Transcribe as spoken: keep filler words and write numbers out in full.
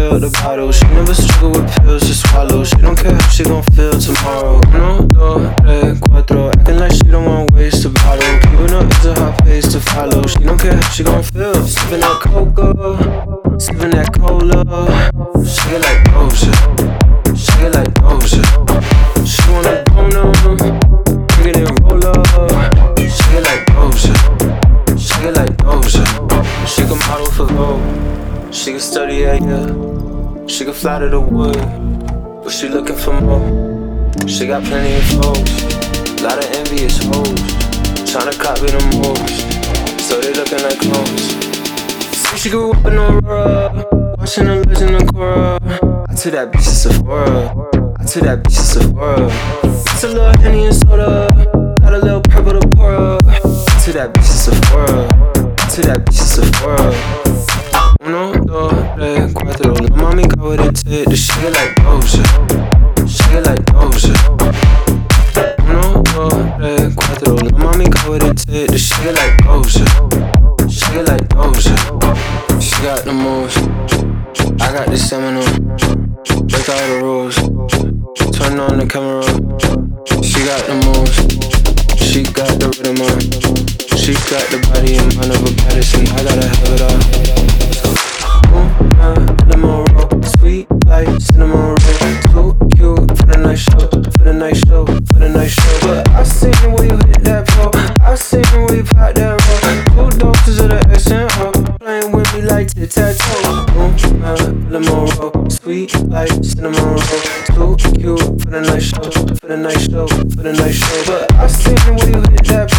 fill the bottle. She never struggle with pills to swallow. She don't care how she gon' feel tomorrow. No, dos, tres, cuatro, acting like she don't want waste a bottle. Keeping up is a hot pace to follow. She don't care how she gon' feel. Sipping that coca, sipping that cola. She get like Doja, she get like Doja. She wanna go numb, bring it and roll up. She get like Doja, she get like Doja. She can model for Vogue, she can study at yeah. She can fly to the wood, but she looking for more. She got plenty of foes, lot of envious hoes, tryna copy the moves, so they looking like clones. See she grew up in Aurora, watching the Legend of Korra. I took that bitch to Sephora, I took that bitch to Sephora. It's a little Henny and soda, got a little purple to pour up. I took that bitch to Sephora, I took that bitch to Sephora. Uno, dos, tres, cuatro. La mami got what it take to shit like Doja, shit like Doja. Uno, dos, tres, cuatro. La mami got what it take to shit like Doja, shit like Doja. She got the moves, I got the stamina. Break all the rules, turn on the camera. She got the moves, she got the rhythm on. She got the body and mind of a Patterson. I gotta have it all. Lemon roll, sweet like cinnamon roll. Too cute for the night show, for the night show, for the night show. But I seen where you hit that pole, I seen where you pop that roll. Two doses of the X and O, playing with me like tic-tac-toe. Lemon roll, sweet like cinnamon roll. Too cute for the night show, for the night show, for the night show. But I seen where you hit that